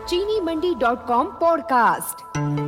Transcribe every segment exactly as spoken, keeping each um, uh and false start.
चीनी Mandi dot com podcast.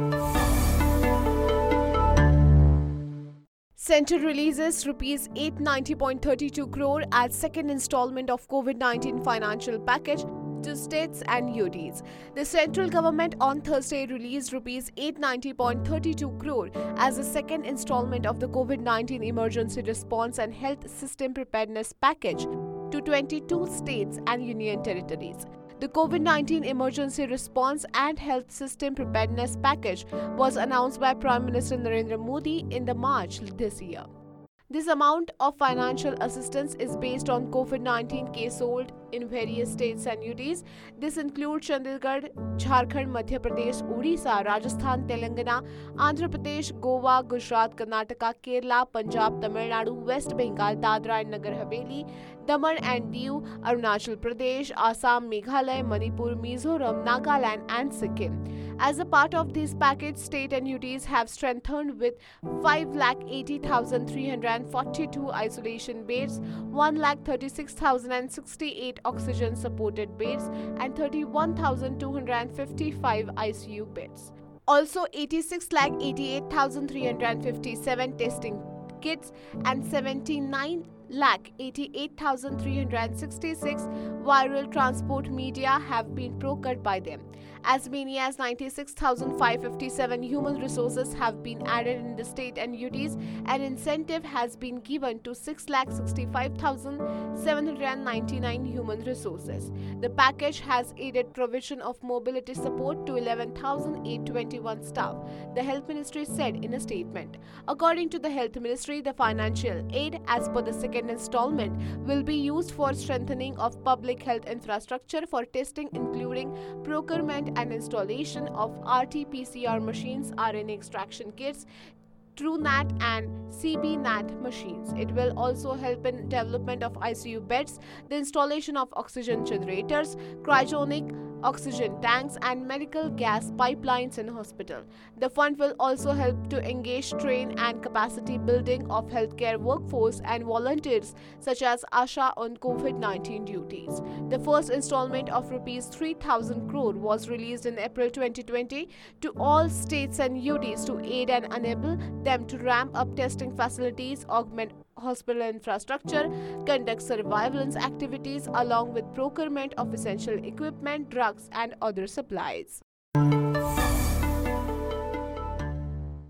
Centre releases rupees eight hundred ninety point three two crore as second installment of COVID nineteen financial package to states and U Ts. The central government on Thursday released rupees eight hundred ninety point three two crore as the second installment of the COVID nineteen emergency response and health system preparedness package to twenty-two states and union territories. The COVID nineteen Emergency Response and Health System Preparedness Package was announced by Prime Minister Narendra Modi in the March this year. This amount of financial assistance is based on COVID nineteen case sold in various states and U Ts. This includes Chandigarh, Jharkhand, Madhya Pradesh, Odisha, Rajasthan, Telangana, Andhra Pradesh, Goa, Gujarat, Karnataka, Kerala, Punjab, Tamil Nadu, West Bengal, Dadra and Nagar Haveli, Daman and Diu, Arunachal Pradesh, Assam, Meghalaya, Manipur, Mizoram, Nagaland and Sikkim. As a part of this package, state and U Ts have strengthened with five lakh eighty thousand three hundred forty-two isolation beds, one lakh thirty-six thousand sixty-eight oxygen supported beds and thirty-one thousand two hundred fifty-five I C U beds. Also, eighty-six lakh eighty-eight thousand three hundred fifty-seven testing kits and seventy-nine lakh eighty-eight thousand three hundred sixty-six viral transport media have been procured by them. As many as ninety-six thousand five hundred fifty-seven human resources have been added in the state and U Ts. An incentive has been given to six lakh sixty-five thousand seven hundred ninety-nine human resources. The package has aided provision of mobility support to eleven thousand eight hundred twenty-one staff, the Health Ministry said in a statement. According to the Health Ministry, the financial aid as per the second installment will be used for strengthening of public health infrastructure for testing, including procurement and installation of R T P C R machines, R N A extraction kits, TrueNat and C B NAT machines. It will also help in development of I C U beds, the installation of oxygen generators, cryogenic oxygen tanks and medical gas pipelines in hospital. The fund will also help to engage, train and capacity building of healthcare workforce and volunteers such as ASHA on COVID nineteen duties. The first installment of rupees three thousand crore was released in April twenty twenty to all states and U Ts to aid and enable them to ramp up testing facilities, augment hospital infrastructure, conduct surveillance activities along with procurement of essential equipment, drugs and other supplies.